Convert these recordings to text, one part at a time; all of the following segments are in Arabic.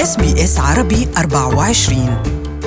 SBS عربي 24.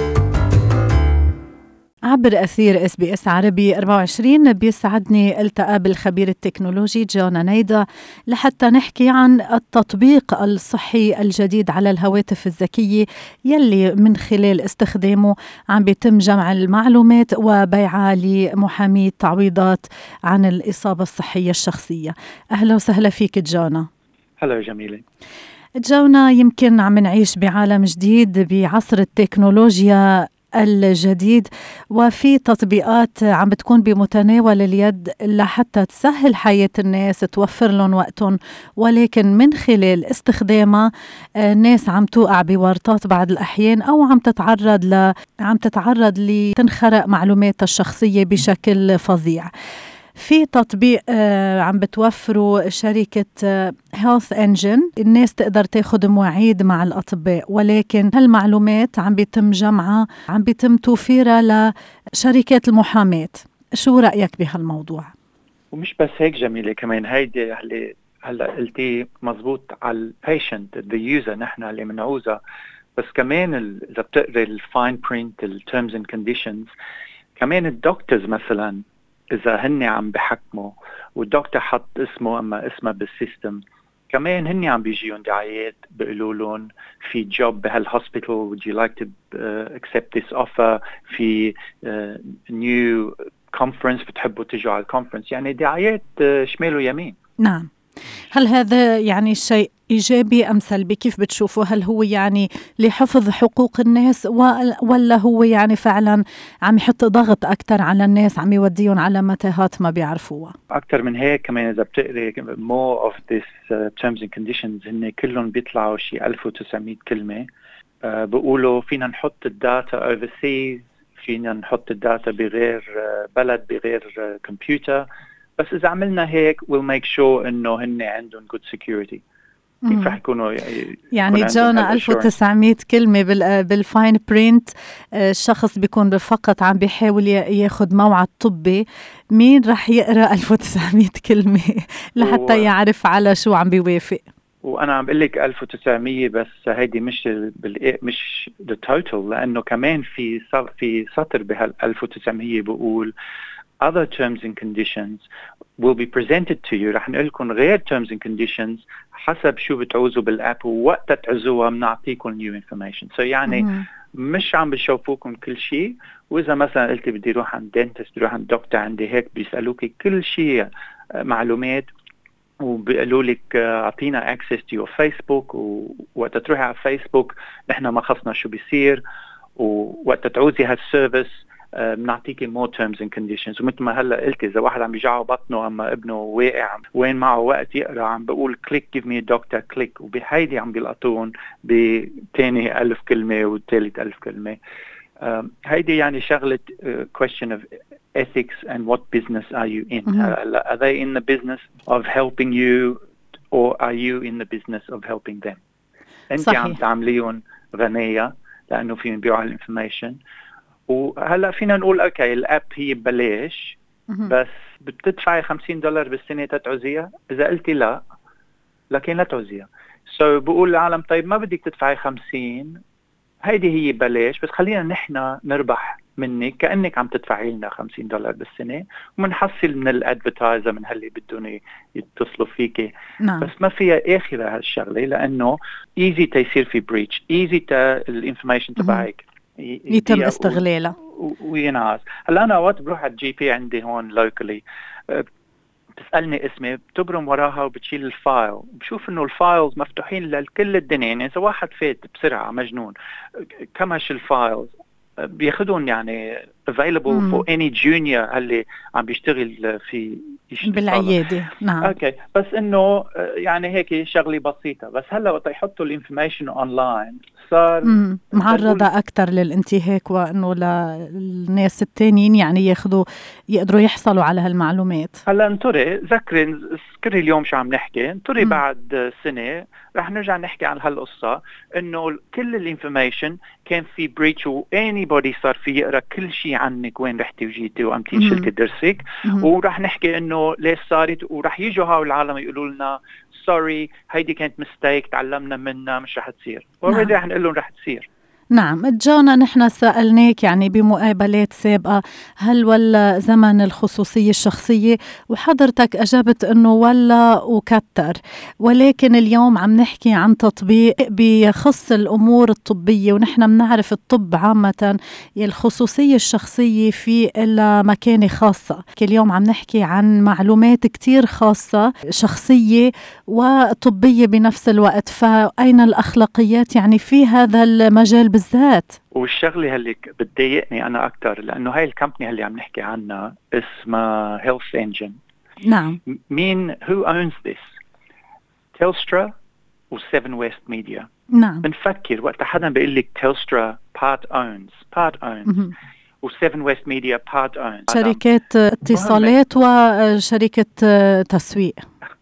عبر أثير SBS عربي 24 بيسعدني التقى بالخبير التكنولوجي جونا نيدا لحتى نحكي عن التطبيق الصحي الجديد على الهواتف الذكية يلي من خلال استخدامه عم بيتم جمع المعلومات وبيعها لمحامي تعويضات عن الإصابة الصحية الشخصية. أهلا وسهلا فيك جونا. هلا جميلة. جونا، يمكن عم نعيش بعالم جديد بعصر التكنولوجيا الجديد، وفي تطبيقات عم بتكون بمتناول اليد لحتى تسهل حياة الناس، توفر لهم وقتهم، ولكن من خلال استخدامها الناس عم توقع بورطات بعض الأحيان أو عم تتعرض لتنخرق معلوماتها الشخصية بشكل فظيع. في تطبيق عم بتوفره شركة Health Engine، الناس تقدر تاخد مواعيد مع الأطباء، ولكن هالمعلومات عم بيتم جمعها، عم بيتم توفيرها لشركات المحاماة. شو رأيك بهالموضوع؟ ومش بس هيك جميلة، كمان هيدي هلا قلتي مزبوط على البيشنت the user نحن اللي منعوزها، بس كمان إذا بتقري الفاين برينت التيرمز اند كونديشنز، كمان الدكتورز مثلا إذا هن عم بحكموا والدكتور حط اسمه بالسيستم، كمان هن عم بيجيون دعايات بيقولوا لهم في جوب بهالهوسبيتال would you like to accept this offer، في new conference بتحبوا تجوا على الكونفرنس، يعني دعايات شمال ويمين. نعم. هل هذا يعني شيء إيجابي أم سلبي؟ كيف بتشوفه؟ هل هو يعني لحفظ حقوق الناس ولا هو يعني فعلا عم يحط ضغط أكتر على الناس، عم يوديهم على متاهات ما بيعرفوها؟ أكتر من هيك كمان إذا بتقري more of this terms and conditions هن كلهم بيطلعوا شي 1900 كلمة. بيقولوا فينا نحط الداتا overseas، فينا نحط الداتا بغير بلد بغير كمبيوتر، بس إذا عملنا هيك we'll make sure إنه هن عندهم good security. كيف رح يكونوا يعني جونا 1900 كلمة بالفاين برينت، الشخص بيكون فقط عم بيحاول ياخد موعد طبي، مين رح يقرأ 1900 كلمة لحتى يعرف على شو عم بيوافق؟ وأنا عم بقول لك 1900 بس هيدي مش the total، لأنه كمان في سطر بهال 1900 بقول other terms and conditions will be presented to you. رح نقول لكم غير terms and conditions حسب شو بتعوزوا بالاب، ووقت تعوزوها بنعطيكم new information. So يعني مش عم بيشوفوكم كل شيء، وإذا مثلا قلتي بدي روح عند dentist، بدي روح عند دكتور عندي هيك، بيسألوك كل شيء معلومات، وبيقولوا لك اعطينا access to your Facebook، ووقت تروحي على فيسبوك نحن ما خصنا شو بيصير، ووقت تعوزي هالسيرفيس بنعطيكي more terms and conditions. ومثل ما هلا قلتي إذا واحد عم يجعه بطنه أما ابنه واقع وين معه وقت يقرأ، عم بقول click give me a doctor click، وبهيدي عم بيلقطون بتاني 1000 كلمة والثالث 1000 كلمة. هيدي يعني شغلة question of ethics and what business are you in. Are they in the business of helping you or are you in the business of helping them؟ أنت عم تعمليهم غنية لأنه فيهم بيعوا الانفورميشن. وهلا فينا نقول اوكي الاب هي ببلاش، بس بتدفعي $50 بالسنه تتعوزيها. اذا قلتي لا، لكن لا تعوزيها. بقول العالم طيب ما بدك تدفعي 50، هيدي هي ببلاش، بس خلينا نحن نربح منك كأنك عم تدفعي لنا $50 بالسنه، ومنحصل من الادفرتايزر من هاللي بدهم يتصلوا فيكي. نعم. بس ما فيها اخره هالشغله، لانه ايزي تيصير في بريتش، ايزي الانفورميشن تبعك يتم استغلالها وينعاز. هلا انا وقت بروح على الجي بي عندي هون لوكالي، بتسالني اسمي، بتبرم وراها وبتشيل الفايل، بشوف انه الفايلز مفتوحين لكل الدنيا. يعني اذا واحد فات بسرعه مجنون كمش الفايلز بياخدون يعني available for any junior اللي عم بيشتغل في بالعياده. نعم. اوكي، بس انه يعني هيك شغله بسيطه. بس هلا وقت يحطوا الانفورميشن اونلاين صار معرضة أكتر للانتهاك، وأنه للناس التانيين يعني يقدروا يحصلوا على هالمعلومات. هلا انطري ذكري اليوم شو عم نحكي، انطري بعد سنة رح نرجع نحكي عن هالقصة، انه كل الانفورميشن كان في بريتش، واني بودي صار في يقرأ كل شيء عنك، وين رحتي وجيتي وامتين شلتي درسك، ورح نحكي انه انه ليش صارت، ورح يجوا هاو العالم يقولوا لنا سوري هيدي كانت مستيك تعلمنا منها مش رح تصير، اوريدي رح نقول لهم رح تصير. نعم، جانا نحن سألناك يعني بمقابلات سابقة هل ولا زمن الخصوصية الشخصية، وحضرتك أجبت أنه ولا وكتر، ولكن اليوم عم نحكي عن تطبيق بيخص الأمور الطبية، ونحن بنعرف الطب عامة الخصوصية الشخصية في إلا مكانة خاصة. اليوم عم نحكي عن معلومات كتير خاصة شخصية وطبية بنفس الوقت، فأين الأخلاقيات يعني في هذا المجال بالذات؟ والشغله اللي بتضايقني انا اكثر لانه هاي الكمباني اللي عم نحكي عنها اسمها هيلث انجن. نعم. مين who owns this؟ تيلسترا و7 ويست ميديا. نعم. بنفكر وقت حدا بيقول لك تيلسترا part owns و7 ويست ميديا part owns شركات اتصالات وشركة تسويق.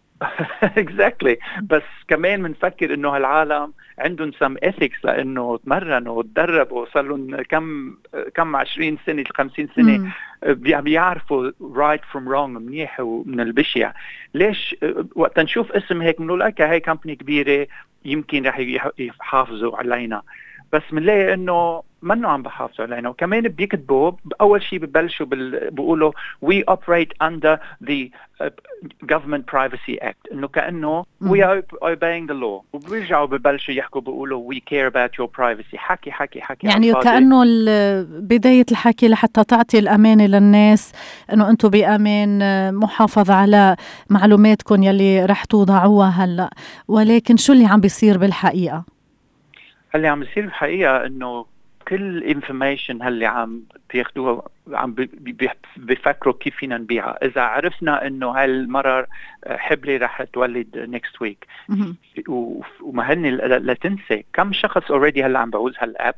exactly. بس كمان بنفكر انه هالعالم عندهم some ethics لانه تمرنوا وتدربوا صار لهم كم 20 سنه 50 سنه بيعرفوا right from wrong منيح ومن البشع. ليش وقت نشوف اسم هيك بنقول لك هاي كمباني كبيره يمكن رح يحافظوا علينا، بس بنلاقي انه منو عم بحافظوا علينا. وكمان بيكتبوا اول شيء ببلشوا بيقولوا we operate under the government privacy act، انه كانه we are obeying the law، وبيرجعوا ببلشوا يحكوا بيقولوا we care about your privacy. حكي يعني كانه بدايه الحكي لحتى تعطي الامانه للناس انه انتم بامان محافظه على معلوماتكم يلي رح توضعوها هلا. ولكن شو اللي عم بيصير بالحقيقه؟ اللي عم بيصير بالحقيقه انه كل information هاللي عم بياخدوها عم بيفكروا كيف فينا نبيعها. إذا عرفنا إنه هالمرة حبلة رح تولد next week وما هني لا تنسى كم شخص already هلا عم بعوز هالأب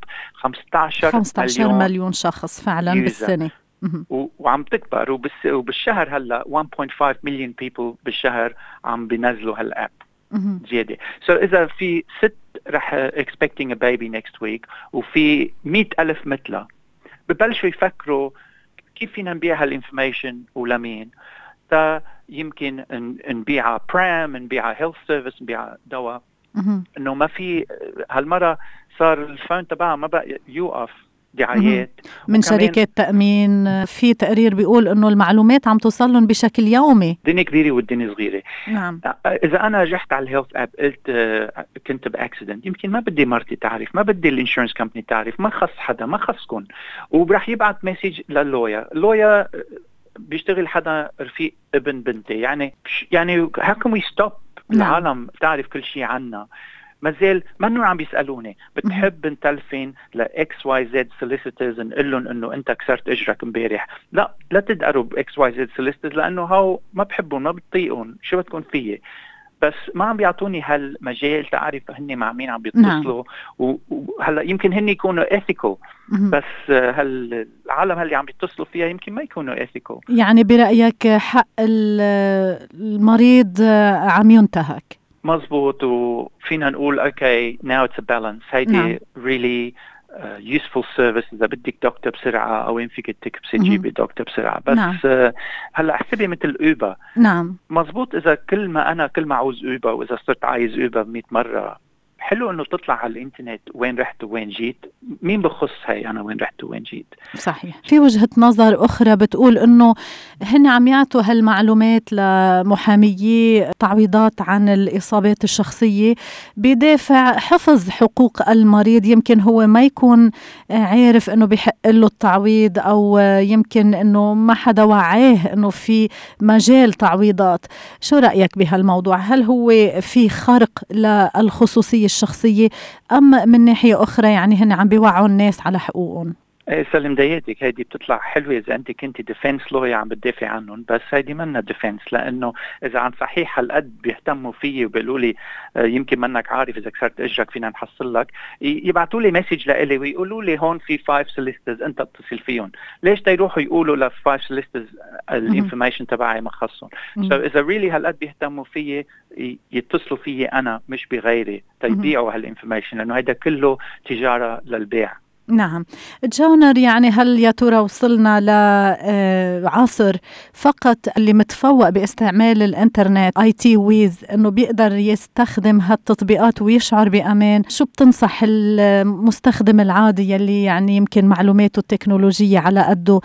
15 مليون شخص فعلا بالسنة وعم تكبر وبالشهر هلا 1.5 مليون people بالشهر عم بينزلوا هالأب زيادة. So إذا في 6 رح expecting a baby next week وفي 100,000 مثله ببلشوا يفكروا كيف فينا نبيع هالinformation ولمين. يمكن نبيعها برام، نبيعها health service، نبيعها دواء. إنه ما في هالمرة صار الفون تبعها ما بقى يوقف دعايات من شركات تأمين. في تقرير بيقول إنه المعلومات عم توصلهم بشكل يومي. الدنيا كبيرة والدنيا صغيرة. نعم. إذا أنا رجعت على الهيلث أب قلت كنت بأكسيدنت، يمكن ما بدي مرتي تعرف، ما بدي الانشورنس كمباني تعرف، ما خص حدا، ما خصكن، وبرح يبعت مسج لللويا بيشتغل حدا رفيق ابن بنتي. يعني how can we stop العالم تعرف كل شيء عنا؟ مازال منو عم بيسألوني بتحب نتلفين لإكس واي زد سوليسيترز نقول لهم إنه أنت كسرت إجرك امبارح؟ لا تدقروا بإكس واي زد سوليسيترز لأنه هاو ما بحبون ما بتطيقون شو بتكون فيه. بس ما عم بيعطوني هالمجال تعرف هني مع مين عم بيتصلوا. وهلا يمكن هني يكونوا ethical بس هالعالم اللي عم بيتصلوا فيها يمكن ما يكونوا ethical. يعني برأيك حق المريض عم ينتهك؟ مزبوط. وفينا نقول okay now it's a balance. هيدي really useful service إذا بدك دكتور بسرعة أو إن فيك تجيبي دكتور بسرعة. بس هلا احسبي مثل أوبا. نعم مزبوط. إذا كل ما عاوز أوبا وإذا صرت عايز أوبا 100 مرة حلو إنه تطلع على الإنترنت وين رحت وين جيت. مين بخص هاي أنا وين رحت وين جيت؟ صحيح. في وجهة نظر أخرى بتقول إنه هن عم يعطوا هالمعلومات لمحاميي تعويضات عن الإصابات الشخصية بدافع حفظ حقوق المريض. يمكن هو ما يكون عارف إنه بيحق له التعويض أو يمكن إنه ما حدا وعيه إنه في مجال تعويضات. شو رأيك بهالموضوع؟ هل هو في خرق للخصوصية الشخصية أم من ناحية أخرى يعني هن عم بيوعوا الناس على حقوقهم؟ سلم دياتك هيدي بتطلع حلوة إذا أنت كنتي ديفنس لويا عم بتدافع عنهم، بس هيدي منا ديفنس لأنه إذا عن صحيح هالقد بيهتموا فيي وبيقولوا لي يمكن منك عارف إذا كسرت إجرك فينا نحصل لك، يبعتوا لي مسج لإلي ويقولوا لي هون في 5 solicitors أنت اتصل فيهم. ليش يروحوا يقولوا ل5 solicitors الانفورميشن تبعي ما خصهم؟ إذا really هالقد بيهتموا فيي يتصلوا فيي أنا مش بغيري تيبيعوا هالانفورميشن، لأنه هيدا كله تجارة للبيع. نعم. جونر، يعني هل يا ترى وصلنا لعصر فقط اللي متفوق باستعمال الانترنت IT ويز انه بيقدر يستخدم هالتطبيقات ويشعر بأمان؟ شو بتنصح المستخدم العادي يلي يعني يمكن معلوماته التكنولوجية على قده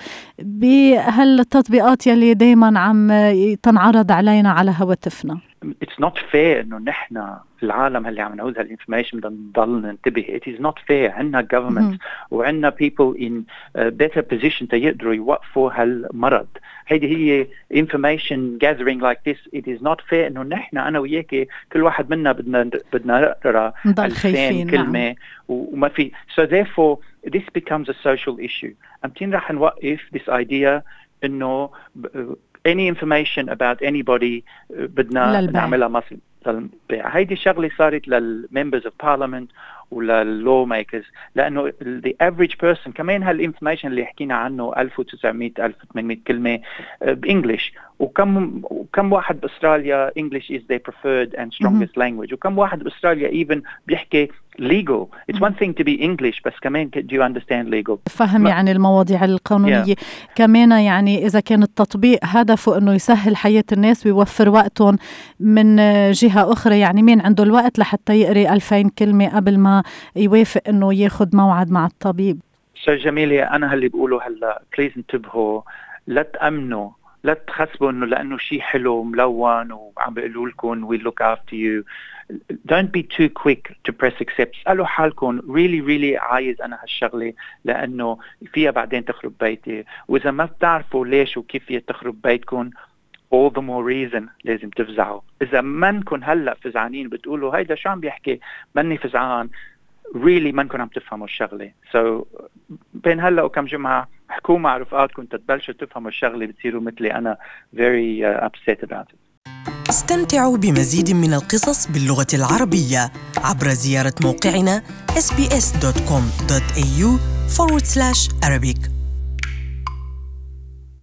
بهالتطبيقات يلي دايما عم تنعرض علينا على هواتفنا؟ It's not fair إنه نحن العالم اللي عم نعوز هالinformation بدنا نضل ننتبه. It is not fair. عنا governments وعنا people in better position تيقدروا يوقفوا هالمرض. هيدي هي information gathering like this. It is not fair إنه نحن أنا وياك كل واحد منا بدنا نقرأ 2000 كلمة وما في. So therefore this becomes a social issue. أمتين راح نوقف this idea إنه any information about anybody بدنا نعملها مصر للبيع. هيدي شغلة صارت للممبرز of parliament ولللو ميكرز، لأنه the average person كمان هالinformation اللي حكينا عنه 1900-1800 كلمة بإنجليش، وكم واحد بأستراليا English is their preferred and strongest language، وكم واحد بأستراليا even بيحكي legal. It's one thing to be English بس كمان do you understand legal؟ فهم يعني المواضيع القانونية. كمان يعني إذا كان التطبيق هدفه إنه يسهل حياة الناس ويوفر وقتهم، من جهة أخرى يعني مين عنده الوقت لحتى يقرأ 2000 كلمة قبل ما يوافق إنه ياخد موعد مع الطبيب؟ جميلة، أنا هاللي بقوله هلا please انتبهوا، لا تأمنوا، لا تحسبوا إنه لأنه شيء حلو ملون وعم بيقولوا لكم we look after you. Don't be too quick to press accept. اسألوا حالكم really عايز أنا هالشغلة لأنه فيها بعدين تخرب بيتي، وإذا ما بتعرفوا ليش وكيف فيها تخرب بيتكم all the more reason لازم تفزعوا. إذا منكن هلأ فزعانين بتقولوا هيدا شو عم بيحكي مني فزعان، really منكن عم تفهموا الشغلة. So بين هلأ وكم جمعة حكوا مع رفقاتكم تتبلشوا تفهموا الشغلة، بتصيروا مثلي أنا very upset about it. استمتعوا بمزيد من القصص باللغة العربية عبر زيارة موقعنا sbs.com.au/Arabic.